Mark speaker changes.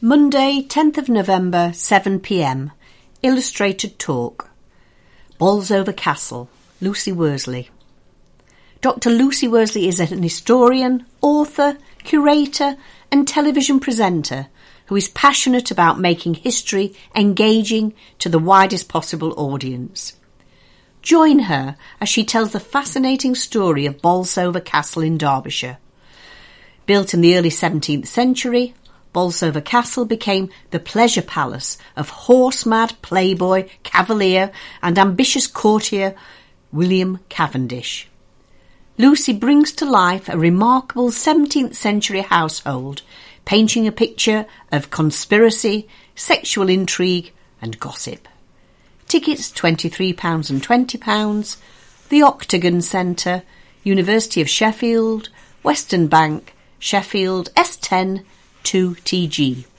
Speaker 1: Monday, 10th of November, 7 p.m. Illustrated talk. Bolsover Castle, Lucy Worsley. Dr. Lucy Worsley is an historian, author, curator and television presenter who is passionate about making history engaging to the widest possible audience. Join her as she tells the fascinating story of Bolsover Castle in Derbyshire. Built in the early 17th century, Bolsover Castle became the pleasure palace of horse-mad playboy, cavalier and ambitious courtier William Cavendish. Lucy brings to life a remarkable 17th century household, painting a picture of conspiracy, sexual intrigue and gossip. Tickets £23 and £20, The Octagon Centre, University of Sheffield, Western Bank, Sheffield, S10 2TG.